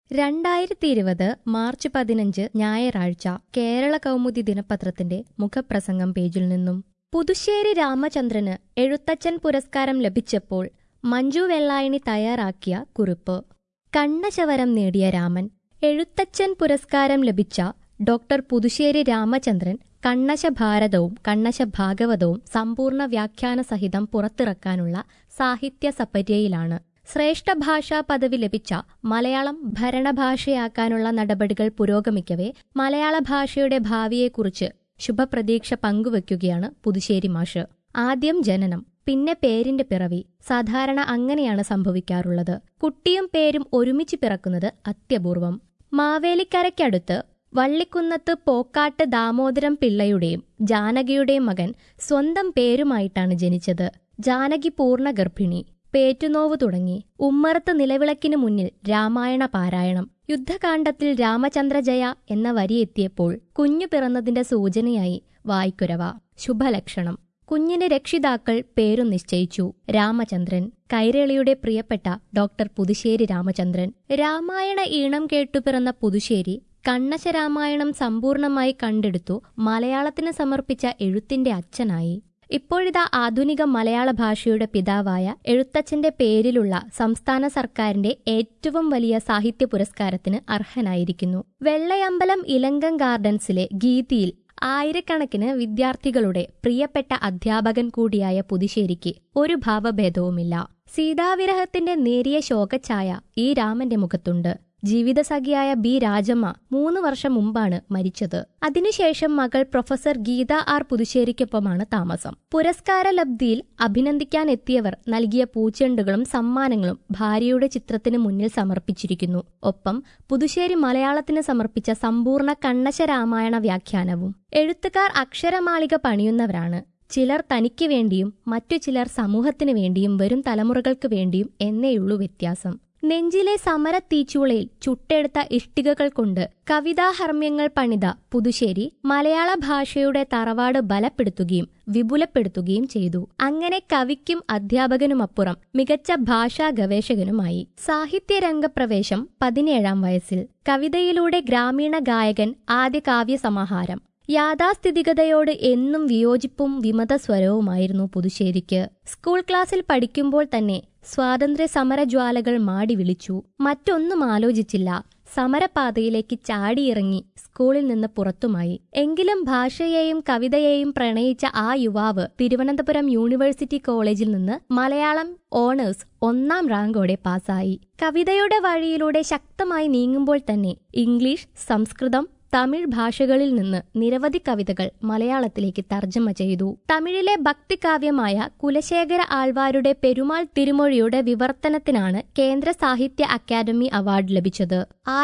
2020 March 15 ഞായറാഴ്ച കേരള കൗമുദി ദിനപത്രത്തിന്റെ മുഖപ്രസംഗം പേജിൽ നിന്നും. പുതുശ്ശേരി രാമചന്ദ്രന് എഴുത്തച്ഛൻ പുരസ്കാരം ലഭിച്ചപ്പോൾ മഞ്ജു വെള്ളായണി തയ്യാറാക്കിയ കുറിപ്പ്. കണ്ണശവരം നേടിയ രാമൻ. എഴുത്തച്ഛൻ പുരസ്കാരം ലഭിച്ച ഡോക്ടർ പുതുശ്ശേരി രാമചന്ദ്രൻ കണ്ണശഭാരതവും കണ്ണശഭാഗവതവും സമ്പൂർണ്ണ വ്യാഖ്യാന സഹിതം പുറത്തിറക്കാനുള്ള സാഹിത്യ സപര്യയിലാണ്. ശ്രേഷ്ഠ ഭാഷാ പദവി ലഭിച്ച മലയാളം ഭരണഭാഷയാക്കാനുള്ള നടപടികൾ പുരോഗമിക്കവേ മലയാള ഭാഷയുടെ ഭാവിയെക്കുറിച്ച് ശുഭപ്രതീക്ഷ പങ്കുവയ്ക്കുകയാണ് പുതുശ്ശേരി മാഷ്. ആദ്യം ജനനം, പിന്നെ പേരിന്റെ പിറവി. സാധാരണ അങ്ങനെയാണ് സംഭവിക്കാറുള്ളത്. കുട്ടിയും പേരും ഒരുമിച്ച് പിറക്കുന്നത് അത്യപൂർവം. മാവേലിക്കരയ്ക്കടുത്ത് വള്ളിക്കുന്നത്ത് പോക്കാട്ട് ദാമോദരം പിള്ളയുടെയും ജാനകിയുടെയും മകൻ സ്വന്തം പേരുമായിട്ടാണ് ജനിച്ചത്. ജാനകി പൂർണ്ണ ഗർഭിണി. പേറ്റുനോവ് തുടങ്ങി. ഉമ്മറത്ത് നിലവിളക്കിനു മുന്നിൽ രാമായണ പാരായണം. യുദ്ധകാണ്ഡത്തിൽ രാമചന്ദ്രജയ എന്ന വരി എത്തിയപ്പോൾ കുഞ്ഞു പിറന്നതിന്റെ സൂചനയായി വായ്ക്കുരവ. ശുഭലക്ഷണം. കുഞ്ഞിന് രക്ഷിതാക്കൾ പേരും നിശ്ചയിച്ചു. രാമചന്ദ്രൻ. കൈരളിയുടെ പ്രിയപ്പെട്ട ഡോക്ടർ പുതുശ്ശേരി രാമചന്ദ്രൻ. രാമായണ ഈണം കേട്ടു പിറന്ന പുതുശ്ശേരി കണ്ണശരാമായണം സമ്പൂർണമായി കണ്ടെടുത്തു മലയാളത്തിന് സമർപ്പിച്ച എഴുത്തിന്റെ അച്ഛനായി. ഇപ്പോഴിതാ ആധുനിക മലയാള ഭാഷയുടെ പിതാവായ എഴുത്തച്ഛന്റെ പേരിലുള്ള സംസ്ഥാന സർക്കാരിന്റെ ഏറ്റവും വലിയ സാഹിത്യ പുരസ്കാരത്തിന് അർഹനായിരിക്കുന്നു. വെള്ളയമ്പലം ഇലങ്കം ഗാർഡൻസിലെ ഗീതിയിൽ ആയിരക്കണക്കിന് വിദ്യാർത്ഥികളുടെ പ്രിയപ്പെട്ട അധ്യാപകൻ കൂടിയായ പുതുശ്ശേരിക്ക് ഒരു ഭാവഭേദവുമില്ല. സീതാവിരഹത്തിന്റെ നേരിയ ശോകഛായ ഈ രാമന്റെ മുഖത്തുണ്ട്. ജീവിതസഖിയായ ബി രാജമ്മ 3 വർഷം മുമ്പാണ് മരിച്ചത്. അതിനുശേഷം മകൾ പ്രൊഫസർ ഗീത ആർ പുതുശ്ശേരിക്കൊപ്പമാണ് താമസം. പുരസ്കാര ലബ്ധിയിൽ അഭിനന്ദിക്കാനെത്തിയവർ നൽകിയ പൂച്ചെണ്ടുകളും സമ്മാനങ്ങളും ഭാര്യയുടെ ചിത്രത്തിന് മുന്നിൽ സമർപ്പിച്ചിരിക്കുന്നു. ഒപ്പം പുതുശ്ശേരി മലയാളത്തിന് സമർപ്പിച്ച സമ്പൂർണ്ണ കണ്ണശരാമായണ വ്യാഖ്യാനവും. എഴുത്തുകാർ അക്ഷരമാളിക പണിയുന്നവരാണ്. ചിലർ തനിക്ക് വേണ്ടിയും മറ്റു ചിലർ സമൂഹത്തിനു വേണ്ടിയും വരും തലമുറകൾക്ക് വേണ്ടിയും എന്നേയുള്ളൂ വ്യത്യാസം. നെഞ്ചിലെ സമരത്തീച്ചൂളയിൽ ചുട്ടെടുത്ത ഇഷ്ടികകൾ കൊണ്ട് കവിതാഹർമ്മ്യങ്ങൾ പണിത പുതുശ്ശേരി മലയാള ഭാഷയുടെ തറവാട് ബലപ്പെടുത്തുകയും വിപുലപ്പെടുത്തുകയും ചെയ്തു. അങ്ങനെ കവിക്കും അധ്യാപകനുമപ്പുറം മികച്ച ഭാഷാ ഗവേഷകനുമായി. സാഹിത്യരംഗപ്രവേശം 17-ാം വയസ്സിൽ. കവിതയിലൂടെ ഗ്രാമീണ ഗായകൻ. ആദ്യ കാവ്യസമാഹാരം. യാഥാസ്ഥിതികതയോട് എന്നും വിയോജിപ്പും വിമതസ്വരവുമായിരുന്നു പുതുശ്ശേരിക്ക്. സ്കൂൾ ക്ലാസ്സിൽ പഠിക്കുമ്പോൾ തന്നെ സ്വാതന്ത്ര്യ സമരജ്വാലകൾ മാടി വിളിച്ചു. മറ്റൊന്നും ആലോചിച്ചില്ല. സമരപാതയിലേക്ക് ചാടിയിറങ്ങി സ്കൂളിൽ നിന്ന് പുറത്തുമായി. എങ്കിലും ഭാഷയെയും കവിതയെയും പ്രണയിച്ച ആ യുവാവ് തിരുവനന്തപുരം യൂണിവേഴ്സിറ്റി കോളേജിൽ നിന്ന് മലയാളം ഓണേഴ്സ് 1ാം റാങ്കോടെ പാസായി. കവിതയുടെ വഴിയിലൂടെ ശക്തമായി നീങ്ങുമ്പോൾ തന്നെ ഇംഗ്ലീഷ്, സംസ്കൃതം, തമിഴ് ഭാഷകളിൽ നിന്ന് നിരവധി കവിതകൾ മലയാളത്തിലേക്ക് തർജ്ജമ ചെയ്തു. തമിഴിലെ ഭക്തികാവ്യമായ കുലശേഖര ആൾവാരുടെ പെരുമാൾ തിരുമൊഴിയുടെ വിവർത്തനത്തിനാണ് കേന്ദ്ര സാഹിത്യ അക്കാദമി അവാർഡ് ലഭിച്ചത്.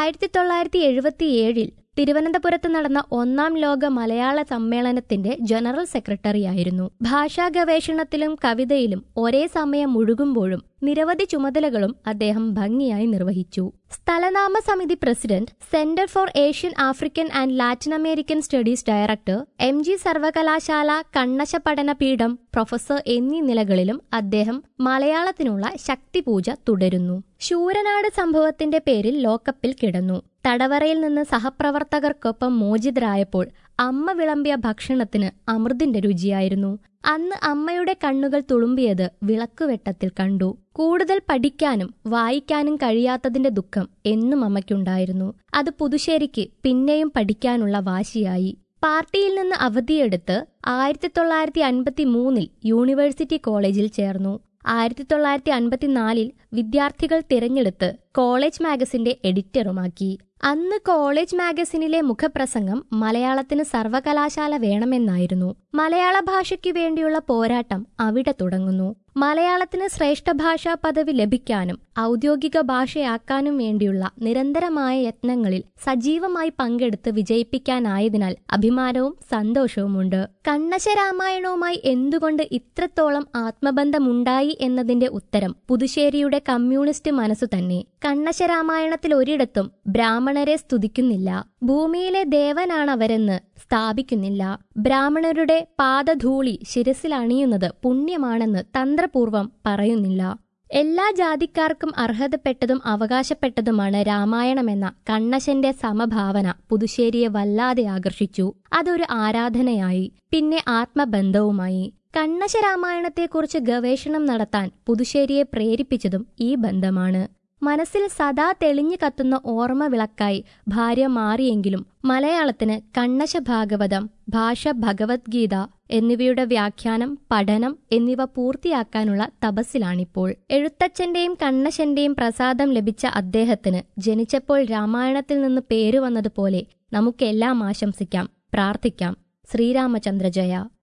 1977 തിരുവനന്തപുരത്ത് നടന്ന 1ാം ലോക മലയാള സമ്മേളനത്തിന്റെ ജനറൽ സെക്രട്ടറിയായിരുന്നു. ഭാഷാ ഗവേഷണത്തിലും കവിതയിലും ഒരേ സമയം മുഴുകുമ്പോഴും നിരവധി ചുമതലകളും അദ്ദേഹം ഭംഗിയായി നിർവഹിച്ചു. സ്ഥലനാമ സമിതി president, centre for Asian African and Latin American studies director, MG സർവകലാശാല കണ്ണശ പഠന പീഠം പ്രൊഫസർ എന്നീ നിലകളിലും അദ്ദേഹം മലയാളത്തിനുള്ള ശക്തിപൂജ തുടരുന്നു. ശൂരനാട് സംഭവത്തിന്റെ പേരിൽ ലോക്കപ്പിൽ കിടന്നു. തടവറയിൽ നിന്ന് സഹപ്രവർത്തകർക്കൊപ്പം മോചിതരായപ്പോൾ അമ്മ വിളമ്പിയ ഭക്ഷണത്തിന് അമൃതിന്റെ രുചിയായിരുന്നു. അന്ന് അമ്മയുടെ കണ്ണുകൾ തുളുമ്പിയത് വിളക്കുവെട്ടത്തിൽ കണ്ടു. കൂടുതൽ പഠിക്കാനും വായിക്കാനും കഴിയാത്തതിന്റെ ദുഃഖം എന്നും അമ്മയ്ക്കുണ്ടായിരുന്നു. അത് പുതുശ്ശേരിക്ക് പിന്നെയും പഠിക്കാനുള്ള വാശിയായി. പാർട്ടിയിൽ നിന്ന് അവധിയെടുത്ത് 1953 യൂണിവേഴ്സിറ്റി കോളേജിൽ ചേർന്നു. 1954 വിദ്യാർത്ഥികൾ തിരഞ്ഞെടുത്ത് കോളേജ് മാഗസിന്റെ എഡിറ്ററുമാക്കി. അന്ന് കോളേജ് മാഗസിനിലെ മുഖപ്രസംഗം മലയാളത്തിന് സർവകലാശാല വേണമെന്നായിരുന്നു. മലയാള ഭാഷയ്ക്കു വേണ്ടിയുള്ള പോരാട്ടം അവിടെ തുടങ്ങുന്നു. മലയാളത്തിന് ശ്രേഷ്ഠ ഭാഷാ പദവി ലഭിക്കാനും ഔദ്യോഗിക ഭാഷയാക്കാനും വേണ്ടിയുള്ള നിരന്തരമായ യത്നങ്ങളിൽ സജീവമായി പങ്കെടുത്ത് വിജയിപ്പിക്കാനായതിനാൽ അഭിമാനവും സന്തോഷവുമുണ്ട്. കണ്ണശരാമായണവുമായി എന്തുകൊണ്ട് ഇത്രത്തോളം ആത്മബന്ധമുണ്ടായി എന്നതിന്റെ ഉത്തരം പുതുശ്ശേരിയുടെ കമ്മ്യൂണിസ്റ്റ് മനസ്സു തന്നെ. കണ്ണശരാമായണത്തിൽ ഒരിടത്തും ബ്രാഹ്മണരെ സ്തുതിക്കുന്നില്ല. ഭൂമിയിലെ ദേവനാണവരെന്ന് സ്ഥാപിക്കുന്നില്ല. ബ്രാഹ്മണരുടെ പാദധൂളി ശിരസിൽ അണിയുന്നത് പുണ്യമാണെന്ന് തന്ത്രപൂർവം പറയുന്നില്ല. എല്ലാ ജാതിക്കാർക്കും അർഹതപ്പെട്ടതും അവകാശപ്പെട്ടതുമാണ് രാമായണമെന്ന കണ്ണശന്റെ സമഭാവന പുതുശ്ശേരിയെ വല്ലാതെ ആകർഷിച്ചു. അതൊരു ആരാധനയായി, പിന്നെ ആത്മബന്ധവുമായി. കണ്ണശ രാമായണത്തെക്കുറിച്ച് ഗവേഷണം നടത്താൻ പുതുശ്ശേരിയെ പ്രേരിപ്പിച്ചതും ഈ ബന്ധമാണ്. മനസ്സിൽ സദാ തെളിഞ്ഞു കത്തുന്ന ഓർമ്മ വിളക്കായി ഭാര്യ മാറിയെങ്കിലും മലയാളത്തിന് കണ്ണശ ഭാഗവതം, ഭാഷ ഭഗവത്ഗീത എന്നിവയുടെ വ്യാഖ്യാനം, പഠനം എന്നിവ പൂർത്തിയാക്കാനുള്ള തപസ്സിലാണിപ്പോൾ. എഴുത്തച്ഛന്റെയും കണ്ണശന്റെയും പ്രസാദം ലഭിച്ച അദ്ദേഹത്തിന് ജനിച്ചപ്പോൾ രാമായണത്തിൽ നിന്ന് പേര് വന്നതുപോലെ നമുക്കെല്ലാം ആശംസിക്കാം, പ്രാർത്ഥിക്കാം. ശ്രീരാമചന്ദ്ര ജയ.